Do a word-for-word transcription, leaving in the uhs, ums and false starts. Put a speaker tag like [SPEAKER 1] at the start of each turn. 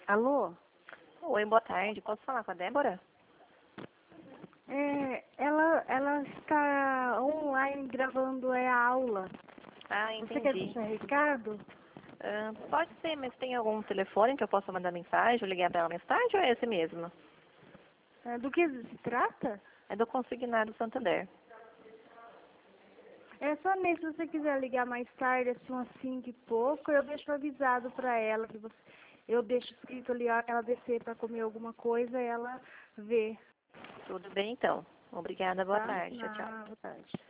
[SPEAKER 1] Alô?
[SPEAKER 2] Oi, boa tarde. Posso falar com a Débora?
[SPEAKER 1] É, ela, ela está online gravando é, a aula.
[SPEAKER 2] Ah,
[SPEAKER 1] Você quer
[SPEAKER 2] entendi.
[SPEAKER 1] deixar recado?
[SPEAKER 2] Ah, pode ser, mas tem algum telefone que eu possa mandar mensagem ou ligar para ela mais tarde ou é esse mesmo?
[SPEAKER 1] É, do que se trata?
[SPEAKER 2] É do Consignado Santander.
[SPEAKER 1] É só nesse, se você quiser ligar mais tarde, assim, umas cinco e pouco, eu deixo avisado para ela que você, eu deixo escrito ali, ó, ela descer para comer alguma coisa, ela vê,
[SPEAKER 2] Tudo bem, então. Obrigada, boa
[SPEAKER 1] tá?
[SPEAKER 2] tarde. Tchau, tchau.
[SPEAKER 1] Ah, boa tarde.